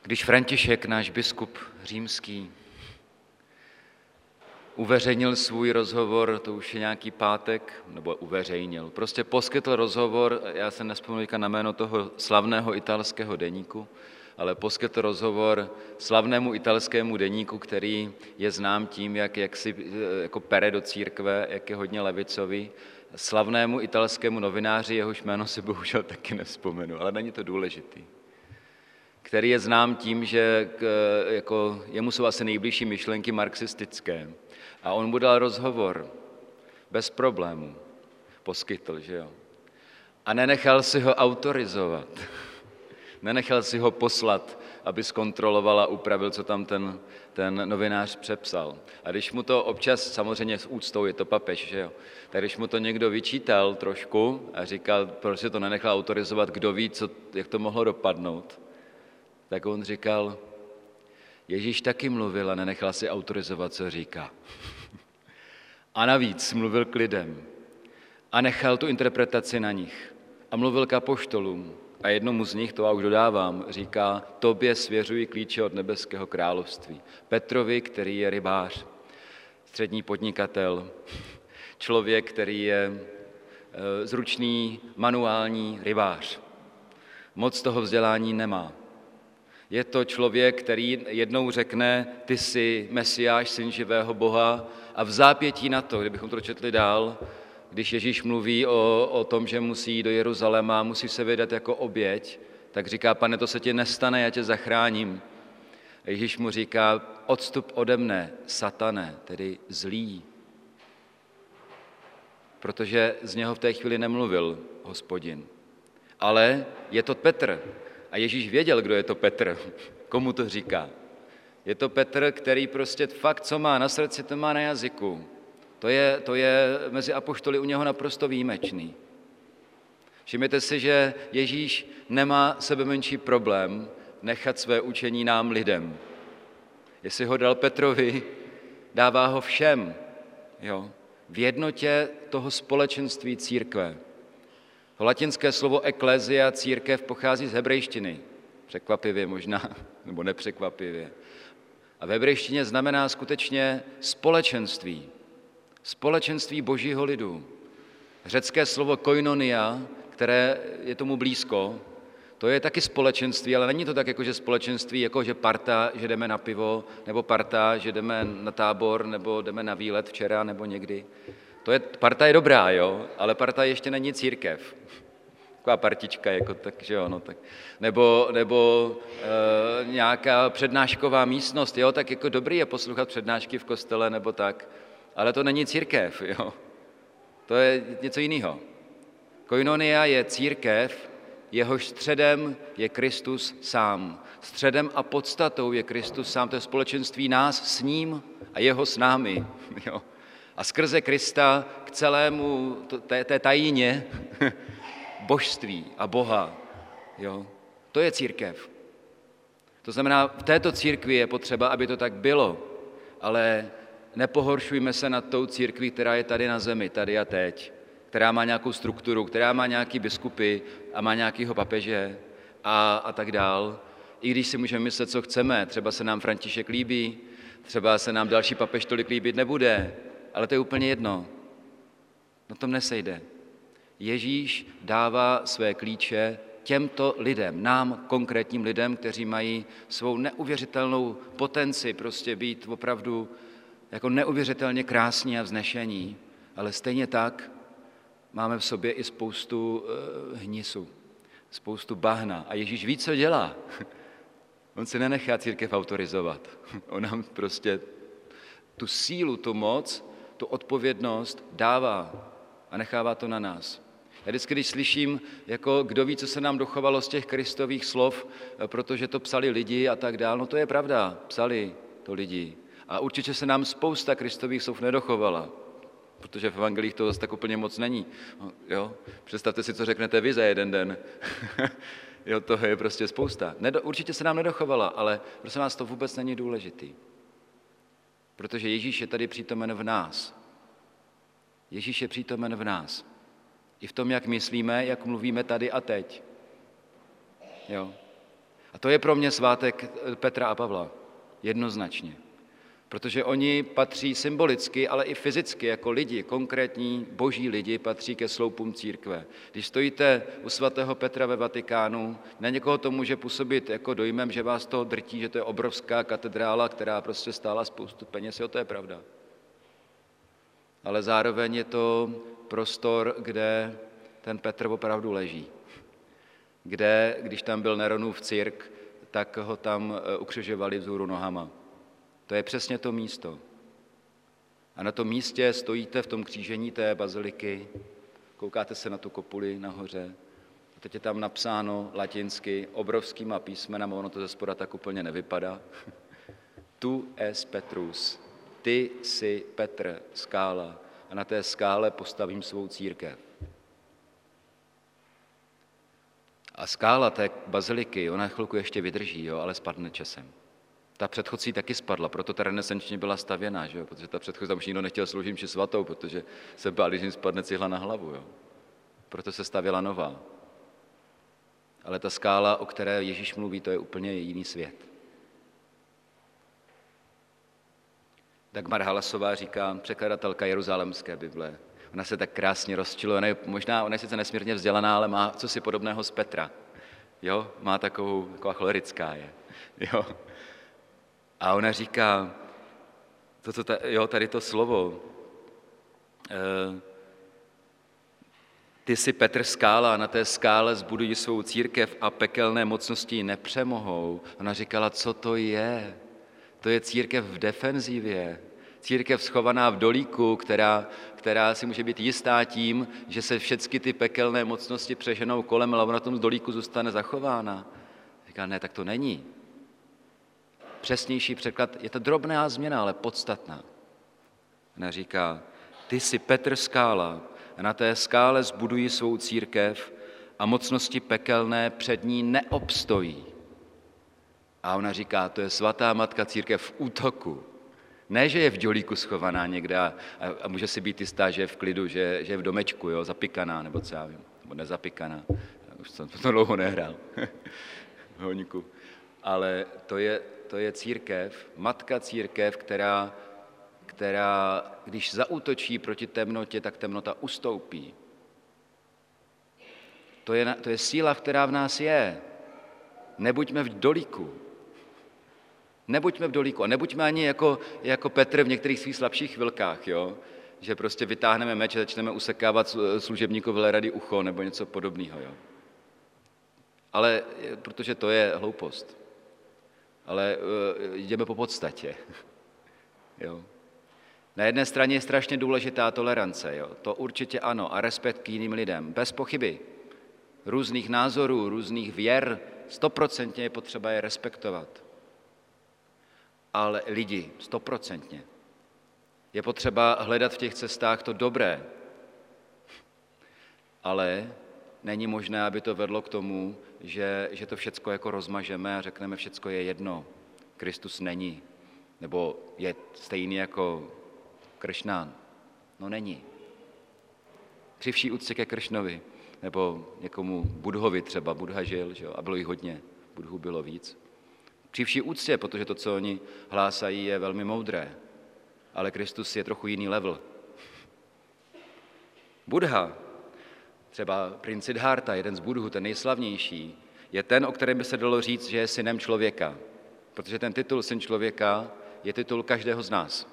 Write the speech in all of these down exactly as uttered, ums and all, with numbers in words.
Když František, náš biskup římský, uveřejnil svůj rozhovor, to už je nějaký pátek, nebo uveřejnil, prostě poskytl rozhovor, já se nespomínám na jméno toho slavného italského deníku, ale poskytl rozhovor slavnému italskému deníku, který je znám tím, jak, jak si jako pere do církve, jak je hodně levicový, slavnému italskému novináři, jehož jméno si bohužel taky nevzpomenu, ale není to důležitý, který je znám tím, že jako, jemu jsou asi nejbližší myšlenky marxistické. A on mu dal rozhovor, bez problémů, poskytl, že jo. A nenechal si ho autorizovat, nenechal si ho poslat, aby zkontroloval a upravil, co tam ten, ten novinář přepsal. A když mu to občas, samozřejmě s úctou, je to papež, že jo, tak když mu to někdo vyčítal trošku a říkal, proč se to nenechal autorizovat, kdo ví, co, jak to mohlo dopadnout, tak on říkal, Ježíš taky mluvil a nenechal si autorizovat, co říká. A navíc mluvil k lidem a nechal tu interpretaci na nich. A mluvil k apoštolům a jednomu z nich, to já už dodávám, říká, tobě svěřuji klíče od nebeského království. Petrovi, který je rybář, střední podnikatel, člověk, který je e, zručný, manuální rybář. Moc toho vzdělání nemá. Je to člověk, který jednou řekne, ty jsi Mesiáš, syn živého Boha, a v zápětí na to, kdybychom to četli dál, když Ježíš mluví o, o tom, že musí do Jeruzaléma, musí se vydat jako oběť, tak říká, pane, to se ti nestane, já tě zachráním. A Ježíš mu říká, odstup ode mne, satane, tedy zlý. Protože z něho v té chvíli nemluvil Hospodin. Ale je to Petr. A Ježíš věděl, kdo je to Petr, komu to říká. Je to Petr, který prostě fakt, co má na srdci, to má na jazyku. To je, to je mezi apoštoly u něho naprosto výjimečný. Všimněte si, že Ježíš nemá sebemenší problém nechat své učení nám lidem. Jestli ho dal Petrovi, dává ho všem. Jo? V jednotě toho společenství církve. To latinské slovo eklézia, církev, pochází z hebrejštiny. Překvapivě možná, nebo nepřekvapivě. A v hebrejštině znamená skutečně společenství. Společenství božího lidu. Řecké slovo koinonia, které je tomu blízko, to je taky společenství, ale není to tak, jako že společenství, jako že parta, že jdeme na pivo, nebo parta, že jdeme na tábor, nebo jdeme na výlet včera, nebo někdy. To je, parta je dobrá, jo, ale parta ještě není církev. Taková partička, jako tak, že jo, no tak. Nebo, nebo e, nějaká přednášková místnost, jo, tak jako dobrý je poslouchat přednášky v kostele, nebo tak, ale to není církev, jo. To je něco jiného. Koinonia je církev, jehož středem je Kristus sám. Středem a podstatou je Kristus sám, to je společenství nás s ním a jeho s námi, jo. A skrze Krista k celému té, té tajině božství a Boha. Jo? To je církev. To znamená, v této církvi je potřeba, aby to tak bylo, ale nepohoršujme se nad tou církví, která je tady na zemi, tady a teď, která má nějakou strukturu, která má nějaký biskupy a má nějakýho papeže a, a tak dál. I když si můžeme myslet, co chceme, třeba se nám František líbí, třeba se nám další papež tolik líbit nebude, ale to je úplně jedno. Na tom nesejde. Ježíš dává své klíče těmto lidem, nám, konkrétním lidem, kteří mají svou neuvěřitelnou potenci prostě být opravdu jako neuvěřitelně krásní a vznešení, ale stejně tak máme v sobě i spoustu uh, hnisu, spoustu bahna. A Ježíš ví, co dělá. On si nenechá církev autorizovat. On nám prostě tu sílu, tu moc, tu odpovědnost dává a nechává to na nás. Já vždycky, když slyším, jako kdo ví, co se nám dochovalo z těch Kristových slov, protože to psali lidi a tak dál, no to je pravda, psali to lidi. A určitě se nám spousta Kristových slov nedochovala, protože v evangelích to zase tak úplně moc není. Jo? Představte si, co řeknete vy za jeden den. Jo, toho je prostě spousta. Nedo, určitě se nám nedochovala, ale prosím vás, to vůbec není důležitý. Protože Ježíš je tady přítomen v nás. Ježíš je přítomen v nás. I v tom, jak myslíme, jak mluvíme tady a teď. Jo. A to je pro mě svátek Petra a Pavla. Jednoznačně. Protože oni patří symbolicky, ale i fyzicky jako lidi, konkrétní boží lidi, patří ke sloupům církve. Když stojíte u svatého Petra ve Vatikánu, na někoho to může působit jako dojmem, že vás to drtí, že to je obrovská katedrála, která prostě stála spoustu peněz, jo, to je pravda. Ale zároveň je to prostor, kde ten Petr opravdu leží. Kde, když tam byl Neronův cirk, tak ho tam ukřižovali vzhůru nohama. To je přesně to místo. A na tom místě stojíte v tom křížení té baziliky, koukáte se na tu kopuli nahoře a teď je tam napsáno latinsky obrovskýma písmenama, ono to ze spoda tak úplně nevypadá. Tu es Petrus, ty jsi Petr, skála, a na té skále postavím svou církev. A skála té baziliky, ona chvilku ještě vydrží, jo, ale spadne časem. Ta předchozí taky spadla, proto ta renesančně byla stavěná, že jo? Protože ta předchozí, tam už nikdo nechtěl sloužit mši svatou, protože se báli, že jim spadne cihla na hlavu. Jo? Proto se stavěla nová. Ale ta skála, o které Ježíš mluví, to je úplně jiný svět. Dagmar Halasová říká, překladatelka Jeruzalémské Bible. Ona se tak krásně rozčiluje, ona je, možná, ona je sice nesmírně vzdělaná, ale má cosi podobného z Petra. Jo? Má takovou, taková cholerická je. Jo? A ona říká, toto, jo, tady to slovo, e, ty jsi Petr skála, na té skále zbudují svou církev a pekelné mocnosti ji nepřemohou. Ona říkala, co to je? To je církev v defenzivě, církev schovaná v dolíku, která, která si může být jistá tím, že se všechny ty pekelné mocnosti přeženou kolem, ale ona na tom dolíku zůstane zachována. Říká, ne, tak to není. Přesnější překlad, je to drobná změna, ale podstatná. Ona říká, ty jsi Petr skála a na té skále zbudují svou církev a mocnosti pekelné před ní neobstojí. A ona říká, to je svatá matka církev v útoku. Ne, že je v dělíku schovaná někde a, a, a může si být jistá, že je v klidu, že, že je v domečku, jo, zapikaná, nebo co já vím, nebo nezapikaná. Už jsem to dlouho nehrál. Honíku. Ale to je, to je církev, matka církev, která, která, když zaútočí proti temnotě, tak temnota ustoupí. To je, to je síla, která v nás je. Nebuďme v dolíku. Nebuďme v dolíku. A nebuďme ani jako, jako Petr v některých svých slabších chvilkách, jo? Že prostě vytáhneme meč a začneme usekávat služebníkovi rady ucho nebo něco podobného. Jo? Ale protože to je hloupost. Ale uh, jdeme po podstatě. Jo. Na jedné straně je strašně důležitá tolerance, jo. To určitě ano, a respekt k jiným lidem, bez pochyby. Různých názorů, různých věr, stoprocentně je potřeba je respektovat. Ale lidi, stoprocentně. Je potřeba hledat v těch cestách to dobré. Ale není možné, aby to vedlo k tomu, že, že to všecko jako rozmažeme a řekneme, všecko je jedno. Kristus není. Nebo je stejný jako Kršnán. No není. Při vší úctě ke Kršnovi. Nebo někomu Budhovi třeba. Budha žil, že jo? A bylo jich hodně. Budhu bylo víc. Při vší úctě, protože to, co oni hlásají, je velmi moudré. Ale Kristus je trochu jiný level. Budha, třeba princ Siddhartha, jeden z Budhů, ten nejslavnější, je ten, o kterém by se dalo říct, že je synem člověka. Protože ten titul syn člověka je titul každého z nás.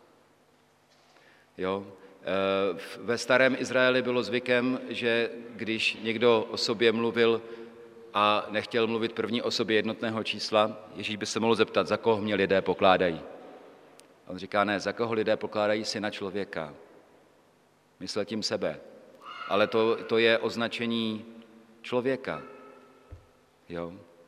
Jo? Ve starém Izraeli bylo zvykem, že když někdo o sobě mluvil a nechtěl mluvit první osobě jednotného čísla, Ježíš by se mohl zeptat, za koho mě lidé pokládají. A on říká, ne, za koho lidé pokládají syna člověka. Myslel tím sebe. Ale to, to je označení člověka. Jo?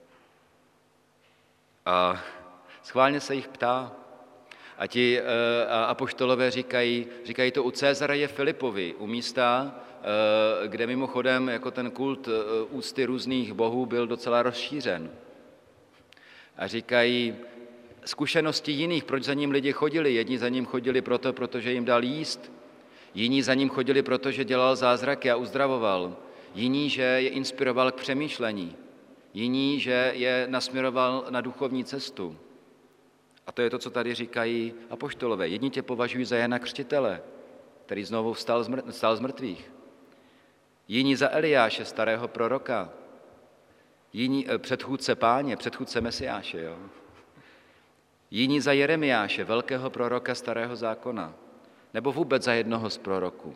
A schválně se jich ptá. A ti uh, apoštolové říkají, říkají to u Cezareje Filipovi, u místa, uh, kde mimochodem jako ten kult uh, úcty různých bohů byl docela rozšířen. A říkají zkušenosti jiných, proč za ním lidi chodili. Jedni za ním chodili proto, protože jim dal jíst. Jiní za ním chodili, protože dělal zázraky a uzdravoval. Jiní, že je inspiroval k přemýšlení. Jiní, že je nasměroval na duchovní cestu. A to je to, co tady říkají apoštolové. Jedni tě považují za Jana Křtitele, který znovu vstal z, mrt- vstal z mrtvých. Jiní za Eliáše, starého proroka. Jiní eh, předchůdce Páně, předchůdce Mesiáše. Jo? Jiní za Jeremiáše, velkého proroka starého zákona. Nebo vůbec za jednoho z proroků.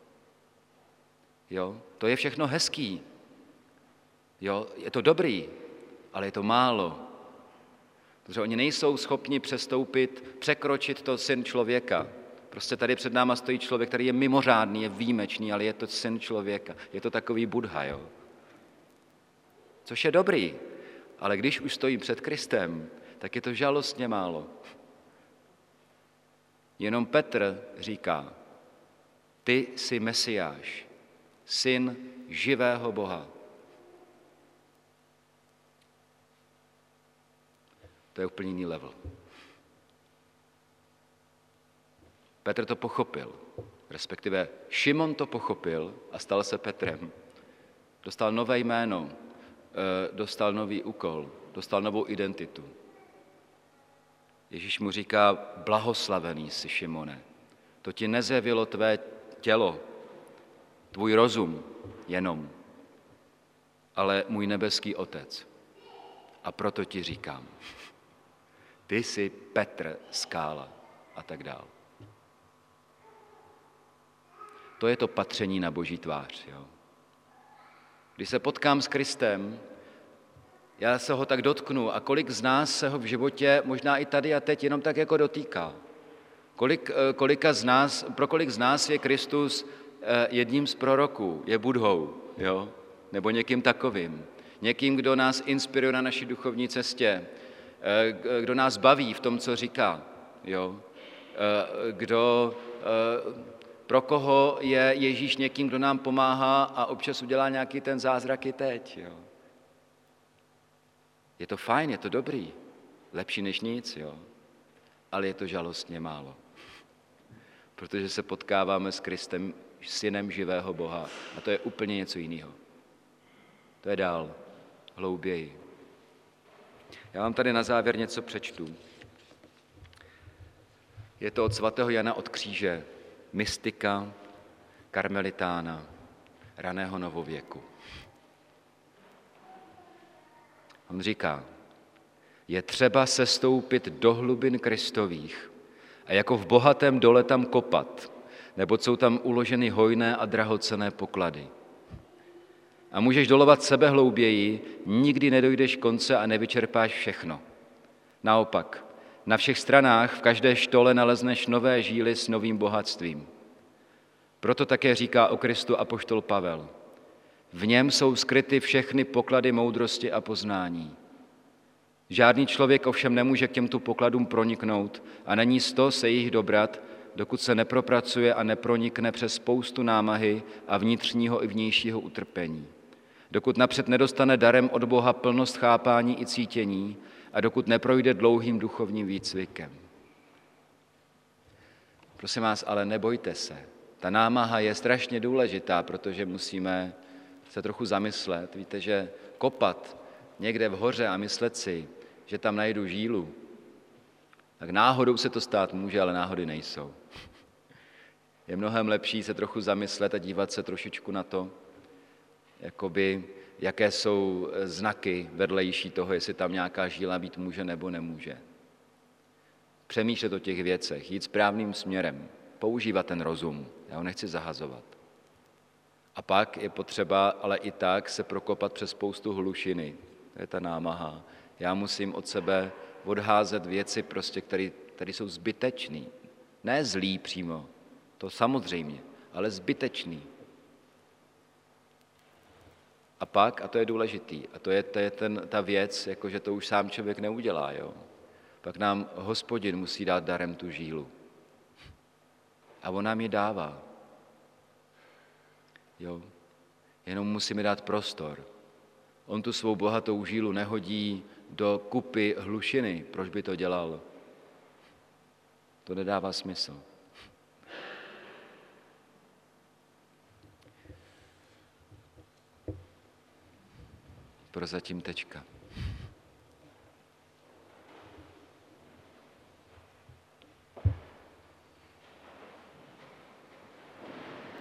Jo? To je všechno hezký. Jo? Je to dobrý, ale je to málo. Protože oni nejsou schopni přestoupit, překročit to syn člověka. Prostě tady před náma stojí člověk, který je mimořádný, je výjimečný, ale je to syn člověka. Je to takový Buddha, jo? Což je dobrý, ale když už stojí před Kristem, tak je to žalostně málo. Jenom Petr říká, ty jsi Mesiáš, syn živého Boha. To je úplně jiný level. Petr to pochopil, respektive Šimon to pochopil a stal se Petrem. Dostal nové jméno, dostal nový úkol, dostal novou identitu. Ježíš mu říká, blahoslavený jsi, Šimone. To ti nezjevilo tvé tělo, tvůj rozum jenom, ale můj nebeský Otec. A proto ti říkám, ty jsi Petr, skála a tak dál. To je to patření na Boží tvář. Jo? Když se potkám s Kristem, já se ho tak dotknu a kolik z nás se ho v životě, možná i tady a teď, jenom tak jako dotýká. Kolik, kolika z nás, pro kolik z nás je Kristus jedním z proroků, je Budhou, jo? Nebo někým takovým. Někým, kdo nás inspiruje na naší duchovní cestě, kdo nás baví v tom, co říká, jo? Kdo, pro koho je Ježíš někým, kdo nám pomáhá a občas udělá nějaký ten zázrak i teď. Jo? Je to fajn, je to dobrý, lepší než nic, jo? Ale je to žalostně málo. Protože se potkáváme s Kristem, synem živého Boha a to je úplně něco jiného. To je dál, hlouběji. Já vám tady na závěr něco přečtu. Je to od svatého Jana od kříže, mystika, karmelitána, raného novověku. On říká, je třeba sestoupit do hlubin Kristových a jako v bohatém dole tam kopat, neboť jsou tam uloženy hojné a drahocenné poklady. A můžeš dolovat sebe hlouběji, nikdy nedojdeš konce a nevyčerpáš všechno. Naopak, na všech stranách v každé štole nalezneš nové žíly s novým bohatstvím. Proto také říká o Kristu apoštol Pavel. V něm jsou skryty všechny poklady moudrosti a poznání. Žádný člověk ovšem nemůže k těmto pokladům proniknout a není sto se jich dobrat, dokud se nepropracuje a nepronikne přes spoustu námahy a vnitřního i vnějšího utrpení. Dokud napřed nedostane darem od Boha plnost chápání i cítění a dokud neprojde dlouhým duchovním výcvikem. Prosím vás, ale nebojte se. Ta námaha je strašně důležitá, protože musíme se trochu zamyslet. Víte, že kopat někde v hoře a myslet si, že tam najdu žílu, tak náhodou se to stát může, ale náhody nejsou. Je mnohem lepší se trochu zamyslet a dívat se trošičku na to, jakoby, jaké jsou znaky vedlejší toho, jestli tam nějaká žíla být může nebo nemůže. Přemýšlet o těch věcech, jít správným směrem, používat ten rozum, já ho nechci zahazovat. A pak je potřeba, ale i tak, se prokopat přes spoustu hlušiny. To je ta námaha. Já musím od sebe odházet věci, prostě, které, které jsou zbytečné. Ne zlý přímo, to samozřejmě, ale zbytečný. A pak, a to je důležitý, a to je, to je ten, ta věc, jako že to už sám člověk neudělá, jo. Pak nám Hospodin musí dát darem tu žílu. A on nám ji dává. Jo. Jenom musíme dát prostor. On tu svou bohatou žílu nehodí do kupy hlušiny. Proč by to dělal? To nedává smysl. Prozatím tečka.